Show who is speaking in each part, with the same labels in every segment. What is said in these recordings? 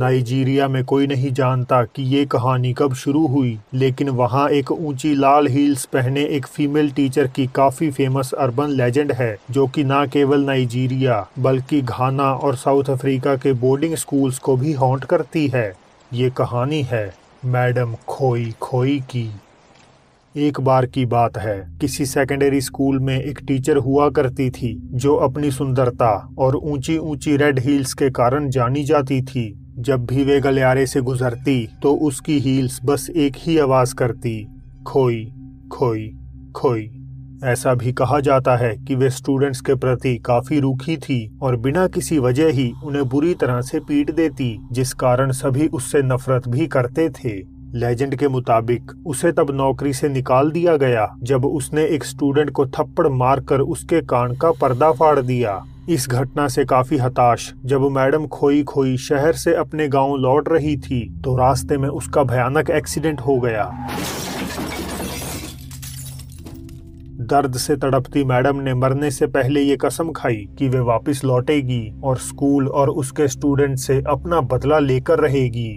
Speaker 1: Nigeria में कोई नहीं जानता कि ये कहानी कब शुरू हुई, लेकिन वहाँ एक ऊंची लाल हील्स पहने एक फीमेल टीचर की काफ़ी फेमस अर्बन लेजेंड है, जो कि न केवल नाइजीरिया बल्कि घाना और साउथ अफ्रीका के बोर्डिंग स्कूल्स को भी हॉन्ट करती है। ये कहानी है मैडम खोई खोई की। एक बार की बात है, किसी सेकेंडरी स्कूल में एक टीचर हुआ करती थी जो अपनी सुंदरता और ऊंची ऊंची रेड हील्स के कारण जानी जाती थी। जब भी वे गलियारे से गुजरती तो उसकी हील्स बस एक ही आवाज करती, खोई खोई खोई। ऐसा भी कहा जाता है कि वे स्टूडेंट्स के प्रति काफी रूखी थी और बिना किसी वजह ही उन्हें बुरी तरह से पीट देती, जिस कारण सभी उससे नफरत भी करते थे। लेजेंड के मुताबिक उसे तब नौकरी से निकाल दिया गया जब उसने एक स्टूडेंट को थप्पड़ मारकर उसके कान का पर्दा फाड़ दिया। इस घटना से काफी हताश जब मैडम खोई खोई शहर से अपने गांव लौट रही थी तो रास्ते में उसका भयानक एक्सीडेंट हो गया। दर्द से तड़पती मैडम ने मरने से पहले ये कसम खाई कि वे वापस लौटेगी और स्कूल और उसके स्टूडेंट से अपना बदला लेकर रहेगी।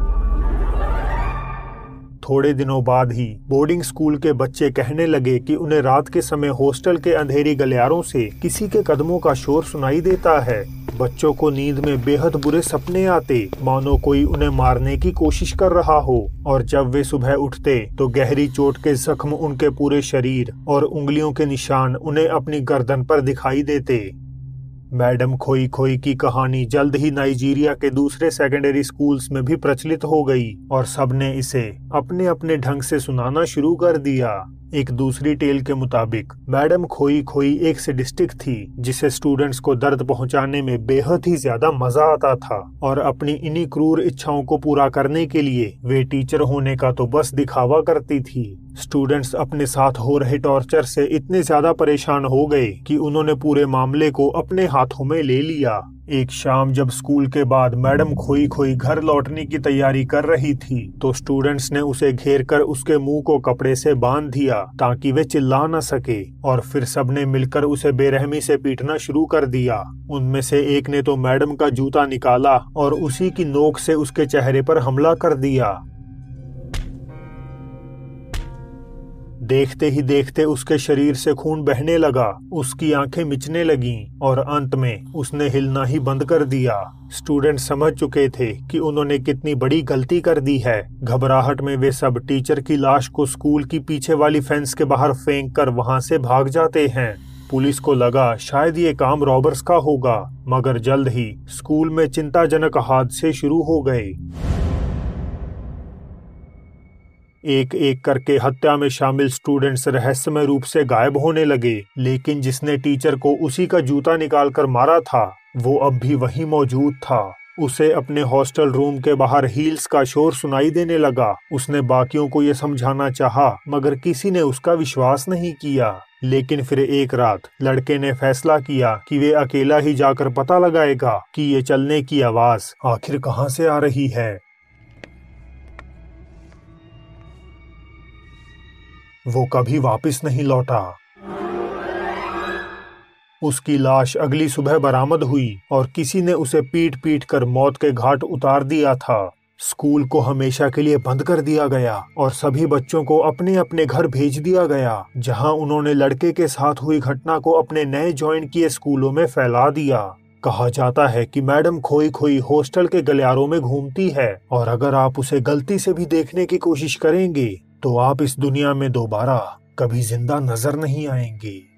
Speaker 1: थोड़े दिनों बाद ही बोर्डिंग स्कूल के बच्चे कहने लगे कि उन्हें रात के समय हॉस्टल के अंधेरी गलियारों से किसी के कदमों का शोर सुनाई देता है। बच्चों को नींद में बेहद बुरे सपने आते, मानो कोई उन्हें मारने की कोशिश कर रहा हो, और जब वे सुबह उठते तो गहरी चोट के जख्म उनके पूरे शरीर और उंगलियों के निशान उन्हें अपनी गर्दन पर दिखाई देते। मैडम खोई खोई की कहानी जल्द ही नाइजीरिया के दूसरे सेकेंडरी स्कूल्स में भी प्रचलित हो गई और सबने इसे अपने अपने ढंग से सुनाना शुरू कर दिया। एक दूसरी टेल के मुताबिक मैडम खोई खोई एक सैडिस्टिक थी जिसे स्टूडेंट्स को दर्द पहुंचाने में बेहद ही ज्यादा मजा आता था, और अपनी इन्हीं क्रूर इच्छाओं को पूरा करने के लिए वे टीचर होने का तो बस दिखावा करती थी। स्टूडेंट्स अपने साथ हो रहे टॉर्चर से इतने ज्यादा परेशान हो गए कि उन्होंने पूरे मामले को अपने हाथों में ले लिया। एक शाम जब स्कूल के बाद मैडम खोई खोई घर लौटने की तैयारी कर रही थी तो स्टूडेंट्स ने उसे घेर कर उसके मुंह को कपड़े से बांध दिया ताकि वे चिल्ला न सके, और फिर सबने मिलकर उसे बेरहमी से पीटना शुरू कर दिया। उनमें से एक ने तो मैडम का जूता निकाला और उसी की नोक से उसके चेहरे पर हमला कर दिया। देखते ही देखते उसके शरीर से खून बहने लगा, उसकी आंखें मिचने लगीं और अंत में उसने हिलना ही बंद कर दिया। स्टूडेंट समझ चुके थे कि उन्होंने कितनी बड़ी गलती कर दी है। घबराहट में वे सब टीचर की लाश को स्कूल की पीछे वाली फेंस के बाहर फेंक कर वहां से भाग जाते हैं। पुलिस को लगा शायद ये काम रॉबर्स का होगा, मगर जल्द ही स्कूल में चिंताजनक हादसे शुरू हो गए। एक एक करके हत्या में शामिल स्टूडेंट्स रहस्यमय रूप से गायब होने लगे, लेकिन जिसने टीचर को उसी का जूता निकालकर मारा था वो अब भी वहीं मौजूद था। उसे अपने हॉस्टल रूम के बाहर हील्स का शोर सुनाई देने लगा। उसने बाकियों को ये समझाना चाहा, मगर किसी ने उसका विश्वास नहीं किया। लेकिन फिर एक रात लड़के ने फैसला किया कि वे अकेला ही जाकर पता लगाएगा कि ये चलने की आवाज आखिर कहां से आ रही है। वो कभी वापस नहीं लौटा। उसकी लाश अगली सुबह बरामद हुई और किसी ने उसे पीट पीट कर मौत के घाट उतार दिया था। स्कूल को हमेशा के लिए बंद कर दिया गया और सभी बच्चों को अपने अपने घर भेज दिया गया, जहां उन्होंने लड़के के साथ हुई घटना को अपने नए ज्वाइन किए स्कूलों में फैला दिया। कहा जाता है कि मैडम खोई खोई हॉस्टल के गलियारों में घूमती है, और अगर आप उसे गलती से भी देखने की कोशिश करेंगे तो आप इस दुनिया में दोबारा कभी जिंदा नजर नहीं आएंगे।